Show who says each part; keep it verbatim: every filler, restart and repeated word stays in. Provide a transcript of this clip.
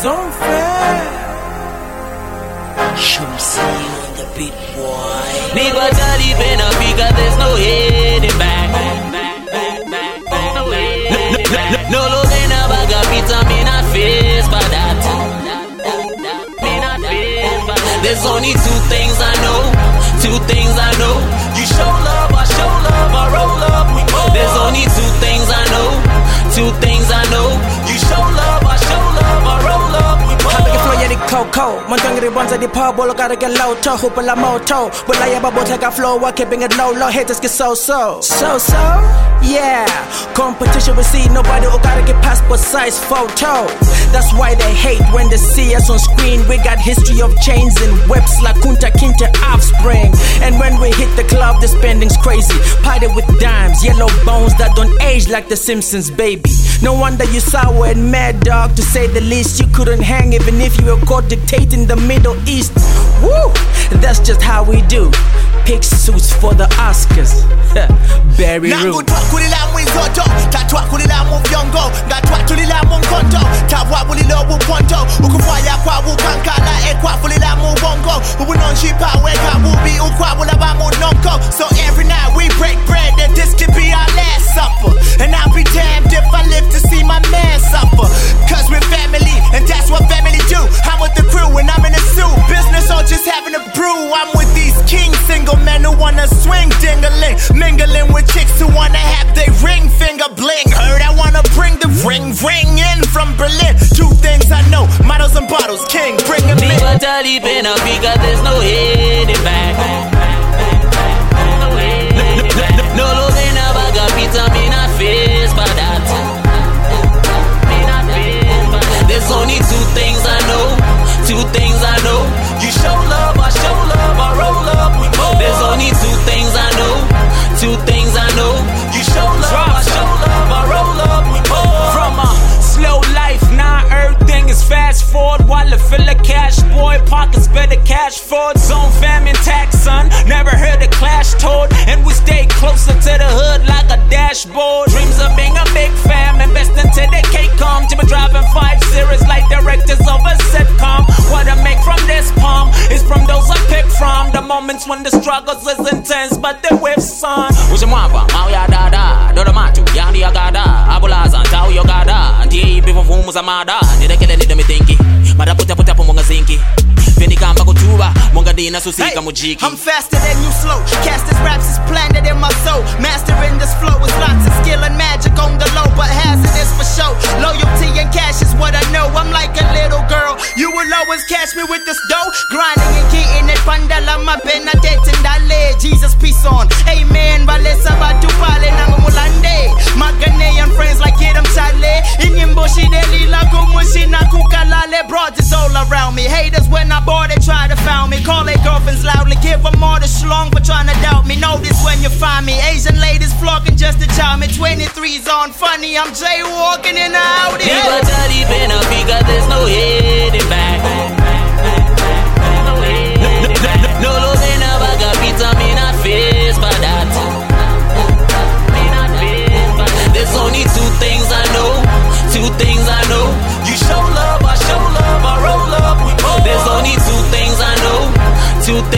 Speaker 1: Zone Fam.
Speaker 2: Should see you on the beat, boy. Never tell you been up because there's no heading back. No love in a bag of pizza, me not face for that. Me not face for that. There's only two things I know. Two things I know. You show love, I show love, I roll up. We roll. There's only two things I know. Two things I know. You show love, I show love, I roll up. We roll.
Speaker 1: Habang flow ya di coco, montong ribbons di purple, gotta get low to hoop la moto. But I have a boat like a flow, I keeping it low, low haters get so so. So so? Yeah. Competition we see nobody who gotta get passport size photo. That's why they hate when they see us on screen. We got history of chains and whips like Kunta Kinte offspring. And when we hit the club, the spending's crazy. Party with dimes, yellow bones that don't age like the Simpsons, baby. No wonder you sour and mad, dog, to say the least. You couldn't hang even if you were caught dictating the Middle East. Woo! That's just how we do. Pick suits for the Oscars. Barry Root.
Speaker 3: So every night we break bread and this could be our last supper. And I'll be damned if I live to see my man suffer. Cause we're family and that's what family do. I'm with the crew and I'm in a suit. Business or just having a brew. I'm with these king single men who wanna swing dingling. Mingling with chicks who wanna have their ring finger bling. Heard I wanna bring the ring ring in from Berlin. Two things I know, models and bottles, king, bring them in.
Speaker 2: Never tell you been up because there's no heading back. No love in a bag of pizza, me not face for that. Me not face for that. There's only two things I know. Two things I know. You show love, I show love, I roll up. We roll. There's only two things I know. Two things I know. You show love, I show love, I roll up. We roll.
Speaker 4: From a slow life, now everything is fast forward. While I fill a cash, boy, pockets better cash forward. Zone Fam and tax, son. Never heard a clash told. And we stay closer to the hood like a dashboard. Dreams of being a big fam, investing till the cake come. To be driving five series like directors of a sitcom. What I make from this palm is from those I pick from. The moments when the struggles is intense, but they with son.
Speaker 2: Ushimwapa, mau ya dada, dodo matu, yani ya gada. Abulaza, ntau yo gada. Anti bifu fumu za mada. Nidekele nido mitinki, mada puta puta pumunga zinki. Vini kamba kutuba, munga dina susika mujiki.
Speaker 3: I'm faster than you slow. Cast this raps is planted in my soul. Mastering this flow with lots of skill and magic on the low, but hazardous for show. Loyalty and cash is what I know. I'm like a little girl. You will always catch me with this dough. Grinding and getting it. Pandala ma benedette and dale. Jesus peace on. Amen. Valesa batu pale nangamulande. My Ghanaian friends like get them chale. Inyimboshi deli la kumushi na kukalale. Broads is all around me. Haters when I bored they try to found me. Call their girlfriends loudly. Give them all the schlong for trying to doubt me. Know this when you find me. Asian ladies flocking just to chow me. twenty-three's on funny. I'm jaywalking in the Audi.
Speaker 2: Never tell you been up because there's no heading back. No love in a bag of pizza, me not face for that. Me not face for that. There's only two things I know. Two things I know. You show love, I show love, I roll up. We roll. There's only two things I know. Two